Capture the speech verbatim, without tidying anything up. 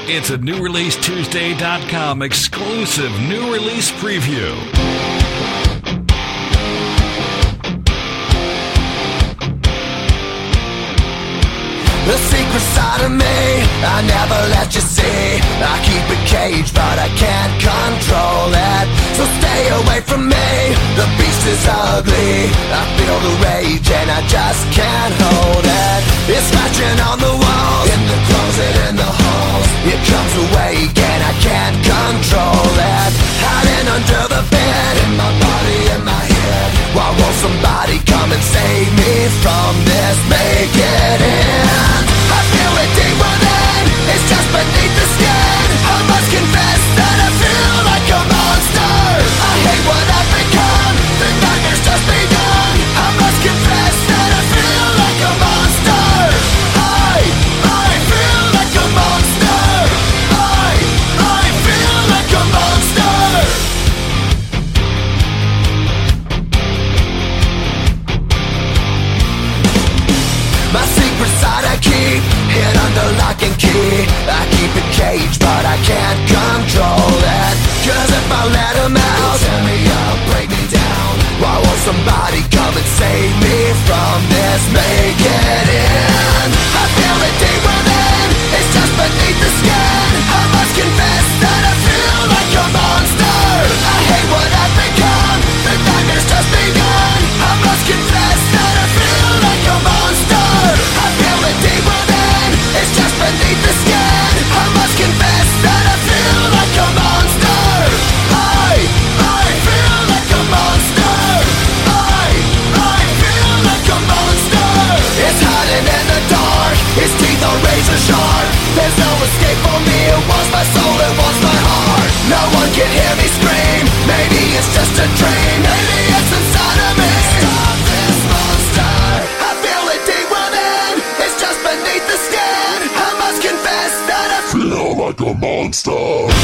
It's a New Release Tuesday dot com exclusive new release preview. The secret side of me, I never let you see. I keep it caged, but I can't control it. So stay away from me, the beast is ugly. I feel the rage and I just can't hold it. It's scratching on the walls, in the closet, in the halls. It comes awake and I can't control it. Hiding under the bed, in my body, in my head. Why won't somebody come and save me from this? Make it end. I feel it deep within, it's just beneath the skin. I must confess that I feel like a monster. I hate what I've become, the nightmare's just begun. I must confess that I feel like a monster. I, I feel like a monster. I, I feel like a monster. My secret side I keep hid under lock and key. I keep it caged, but I can't control it. Cause if I let him out, he'll tear me up, break me down. Why won't somebody come and save me from this? Make it end. I feel it deep within, it's just beneath the skin. I must confess that I feel like a monster. I hate what I've become, the nightmare's just begun. I must confess that I feel like a monster. I feel it deep within, it's just beneath the skin. I must confess that I feel like a monster. I, I feel like a monster. I, I feel like a monster. It's hiding in the dark, its teeth are razor sharp. There's no escape for me, it wants my soul, it wants my heart. No one can hear me scream, maybe it's just a dream. Maybe it's inside of me. Stop this monster. I feel it deep within, it's just beneath the skin. I must confess that I feel like a monster.